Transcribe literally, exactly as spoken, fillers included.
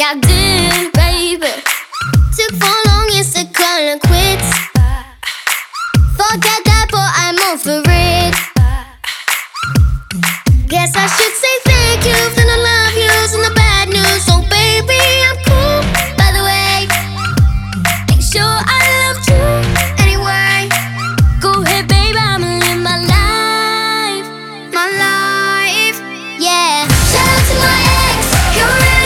I did, baby. Took for long, yes, to call it quits. Forget that, but I'm over it. Guess I should